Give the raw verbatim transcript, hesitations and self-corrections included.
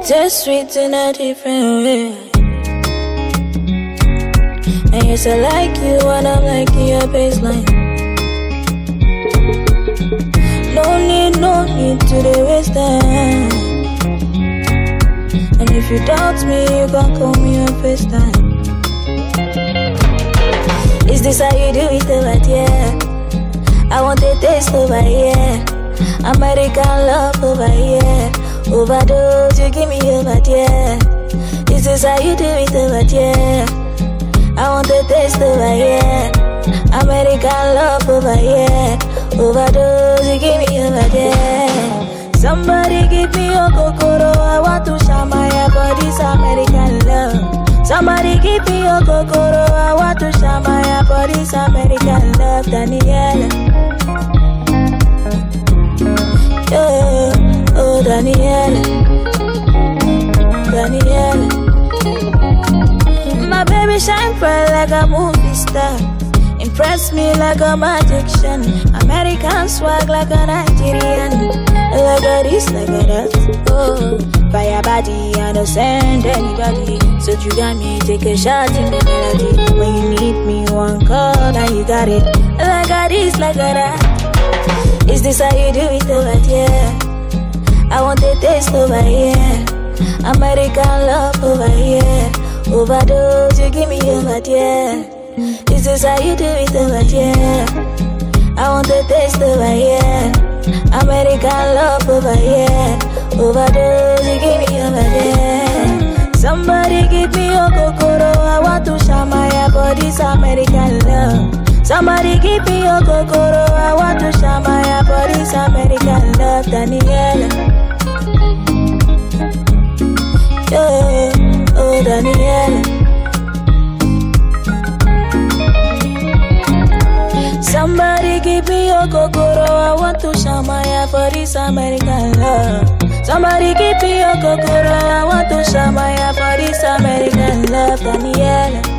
It tastes sweet in a different way. And yes, I like you when I'm liking your baseline. No need, no need to the waste time. And if you doubt me, you can call me on FaceTime. Is this how you do it over there? I want a taste over here. American love over here. Overdose, you give me over there. Is this how you do it over there? I want a taste over here. American love over here. Overdose, you give me over there. Somebody give me your kokoro. I want to shamaya for this American love. Somebody give me your kokoro. I want to shamaya for this American love. Daniela. Yeah, oh Daniela. Daniela. My baby shine bright like a movie star. Impress me like a magician. American swag like a Nigerian. Like a this, like a that. Oh, fire body, I don't send anybody. So you got me, take a shot in the melody. When you need me, one call and you got it. Like a this, like a that. Is this how you do it over here? I want the taste over here. American love over here. Overdose, you give me over there. Is this how you do it over here? I want the taste over here. American love over here. Overdose, you give me over there. Somebody give me your kokoro. I want to shamaya for this American love. Somebody give me your kokoro. I want to shamaya for this American love. Daniela. Yeah, oh Daniela. Somebody give me your kokoro. I want to shamaya for this American love. Somebody give me your kokoro. I want to shamaya for this American love. Daniela.